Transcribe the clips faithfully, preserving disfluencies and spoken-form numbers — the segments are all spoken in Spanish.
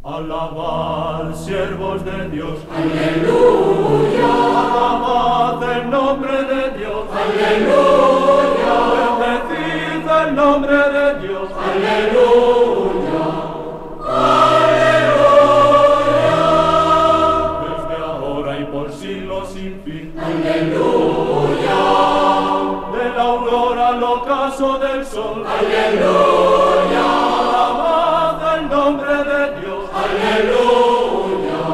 Alabad, siervos de Dios. Aleluya. Alabad el nombre de Dios. Aleluya. Bendecid el nombre de Dios. Aleluya. Desde ahora y por siglos sin fin. Aleluya. De la aurora al ocaso del sol. Aleluya. Alabad el nombre de Dios. Aleluya.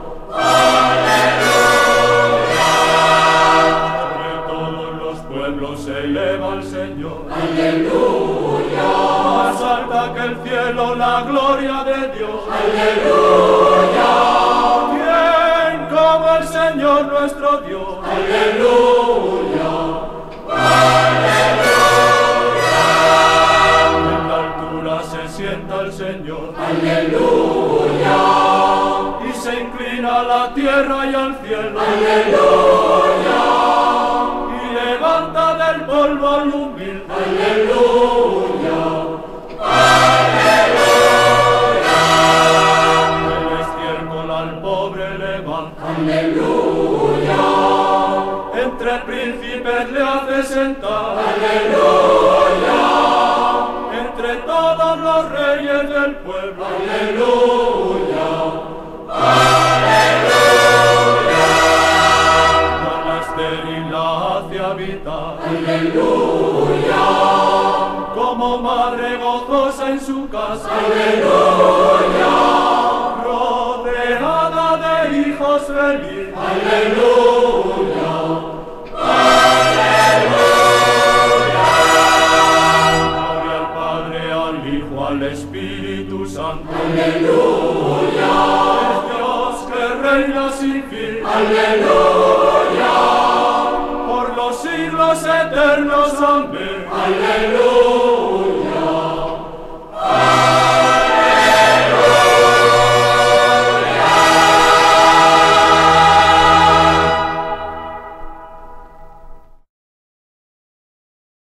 Sobre todos los pueblos se eleva el Señor. Aleluya. Más alta que el cielo la gloria de Dios. Aleluya. ¿Quién como el Señor nuestro Dios? Aleluya. En la altura se sienta el Señor. Aleluya. Y se inclina a la tierra y al cielo. Aleluya. Y levanta del polvo al humilde. Aleluya. El estiércol al pobre levanta. Aleluya. Entre príncipes le hace sentar. Aleluya. Entre todos los reyes del pueblo. Aleluya. A la estéril la hace habitar. Aleluya. Como madre gozosa en su casa. Aleluya. Rodeada de hijos feliz. Aleluya. Gloria al Padre, al Hijo, al Espíritu Santo. Aleluya. Es Dios que reina sin fin. Aleluya. Por los siglos eternos. Amén. Aleluya.